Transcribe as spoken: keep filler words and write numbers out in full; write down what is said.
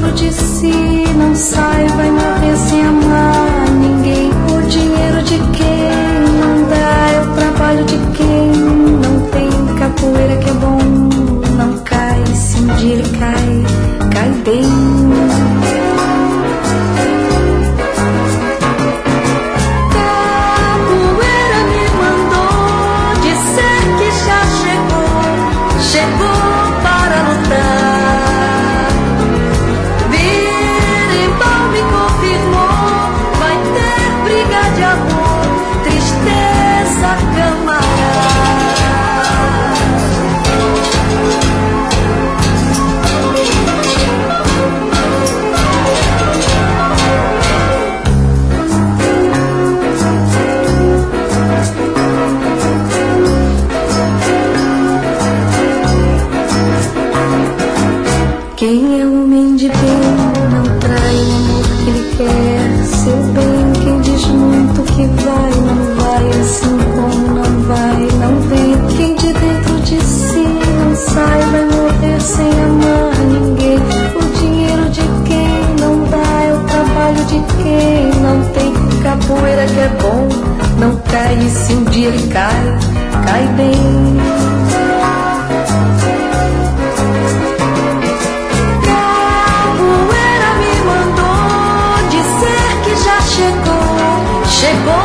dentro de si não sai, vai morrer sem amar ninguém. O dinheiro de quem não dá é o trabalho de quem não tem. Capoeira que é bom não cai, se um dia ele cai, cai bem. Chegou para lutar, Berimbau me confirmou, vai ter briga de amor, tristeza camarada. Quem é homem de bem não trai o amor que ele quer. Seu bem, quem diz muito que vai, não vai, assim como não vai, não vem. Quem de dentro de si não sai, vai morrer sem amar ninguém. O dinheiro de quem não dá é o trabalho de quem não tem. Capoeira que é bom não cai, e se um dia ele cai, cai bem. Chegou